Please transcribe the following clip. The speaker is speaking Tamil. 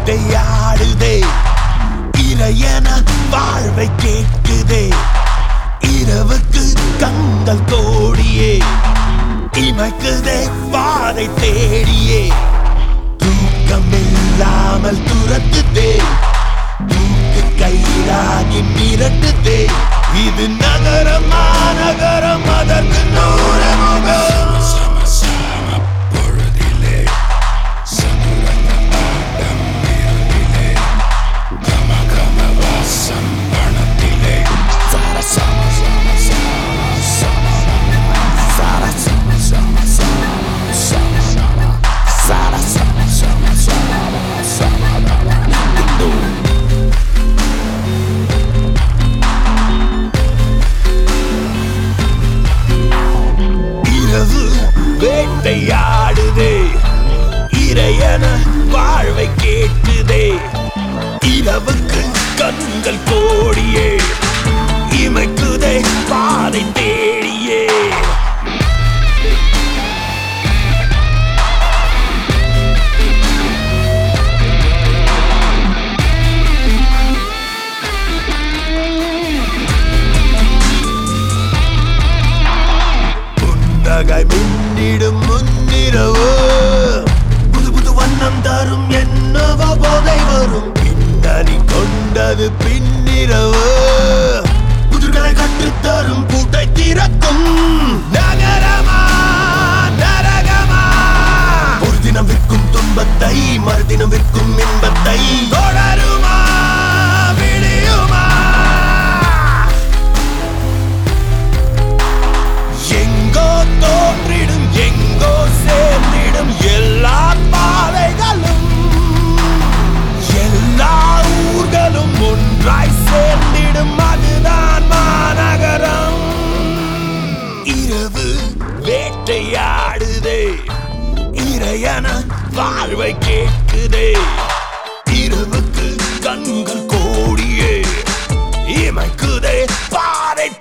வேட்டையாடுதே இறையன வாழ்வை கேட்குதே இரவுக்கு கண்கள் கோடியே இமைக்குதே பாதை தேடியே தூக்கமில்லாமல் துரத்துதே தூக்கு கைராகி மிரட்டுதே இது நகரமா நகரம் அதற்கு நூறு முகம் வேட்டையாடுதே இறையன வாழ்வை கேட்குதே இரவுக்கு கண்கள் கோடியே இமைக்குதே பாதை தேடியே புன்னகை மின்னிடும் முன்னிரவு புது புது வண்ணம் தரும் என்னவோ போதை வரும் பின்னணி கொண்டது பின்னிரவு புதுகளை கற்றுத்தரும் பூட்டை திறக்கும் நகரமா நரகமா ஒரு தினம் விற்கும் துன்பத்தை மறுதினம் விற்கும் இன்பத்தை தொடருமா விடியுமா எங்கோ தோன்றிடும் எங்கோ சேர்ந்திடும் எல்லா பாதைகளும் எல்லா ஊர்களும் ஒன்றாய் சேர்ந்திடும் அதுதான் மாநகரம் இரவு வேட்டையாடுதே இறையன வாழ்வை கேட்குதே இரவுக்கு கண்கள் கோடியே இமைக்குதே பாதை